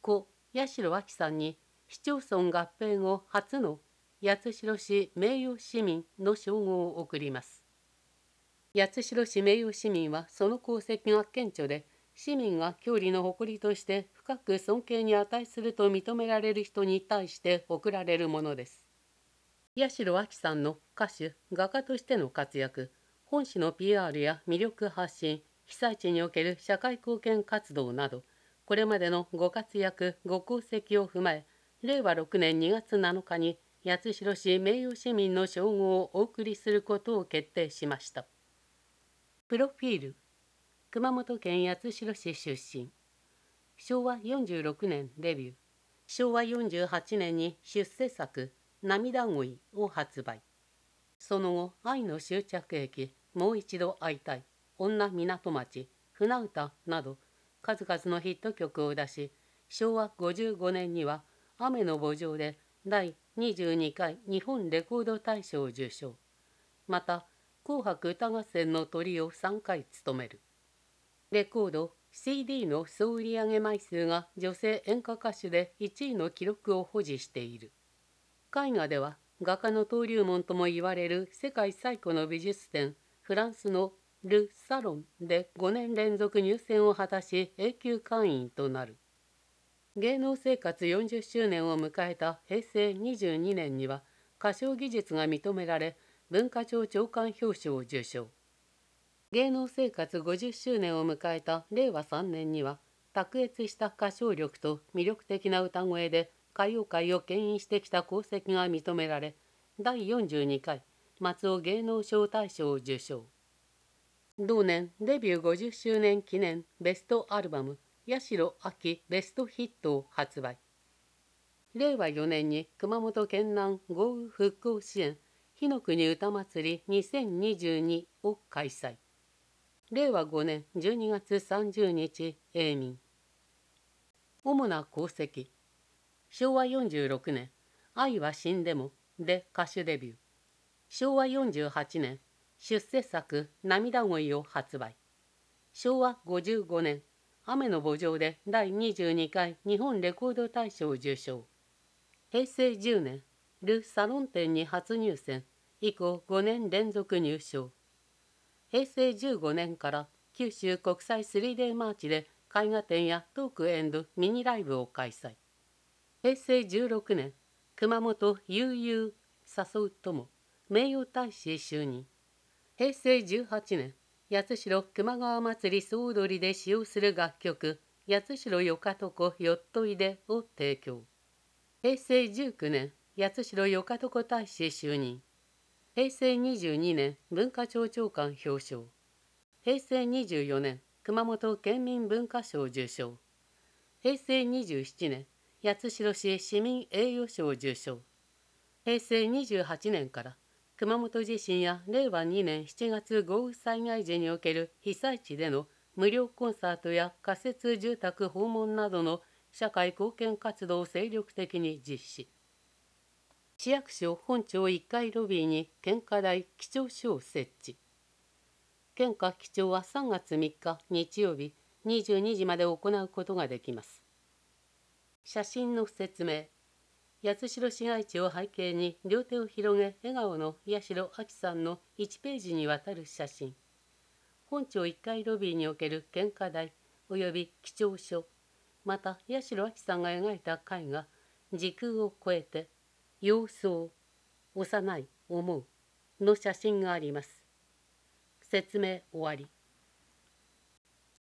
故八代亜紀さんに市町村合併後初の八代市名誉市民の称号を贈ります。八代市名誉市民はその功績が顕著で、市民が郷里の誇りとして深く尊敬に値すると認められる人に対して贈られるものです。八代亜紀さんの歌手、画家としての活躍、本市の PR や魅力発信、被災地における社会貢献活動など、これまでのご活躍、ご功績を踏まえ、令和6年2月7日に八代市名誉市民の称号をお贈りすることを決定しました。プロフィール。熊本県八代市出身。昭和46年デビュー。昭和48年に出世作「涙恋」を発売。その後、愛の終着駅、もう一度会いたい、女港町、船歌など数々のヒット曲を出し、昭和55年には雨の慕情で第22回日本レコード大賞を受賞。また、紅白歌合戦のトリを3回務める。レコード、CD の総売上枚数が女性演歌歌手で1位の記録を保持している。絵画では画家の登竜門とも言われる世界最古の美術展、フランスのル・サロンで5年連続入選を果たし永久会員となる。芸能生活40周年を迎えた平成22年には歌唱技術が認められ文化庁長官表彰を受賞。芸能生活50周年を迎えた令和3年には卓越した歌唱力と魅力的な歌声で歌謡界を牽引してきた功績が認められ、第42回松尾芸能賞大賞を受賞。同年デビュー50周年記念ベストアルバム「八代亜紀ベストヒット」を発売。令和4年に熊本県南豪雨復興支援火の国歌祭り2022を開催。令和5年12月30日永眠。主な功績。昭和46年「愛は死んでも」で歌手デビュー。昭和48年出世作「涙恋」を発売。昭和55年雨の慕情で第22回日本レコード大賞を受賞。平成10年ル・サロン展に初入選、以降5年連続入賞。平成15年から九州国際 3D マーチで絵画展やトークエンドミニライブを開催。平成16年、熊本悠々誘う友名誉大使就任。平成18年、八代熊川祭り総踊りで使用する楽曲「八代よかとこよっといで」を提供。平成19年、八代よかとこ大使就任。平成22年、文化庁長官表彰。平成24年、熊本県民文化賞受賞。平成27年、八代市市民栄誉賞受賞。平成28年から熊本地震や令和2年7月豪雨災害時における被災地での無料コンサートや仮設住宅訪問などの社会貢献活動を精力的に実施。市役所本庁1階ロビーに献花台記帳所を設置。献花記帳は3月3日日曜日22時まで行うことができます。写真の説明。八代市街地を背景に両手を広げ笑顔の八代亜紀さんの1ページにわたる写真。本庁1階ロビーにおける献花台及び記帳所、また八代亜紀さんが描いた絵画「時空を超えて様相幼い思う」の写真があります。説明終わり。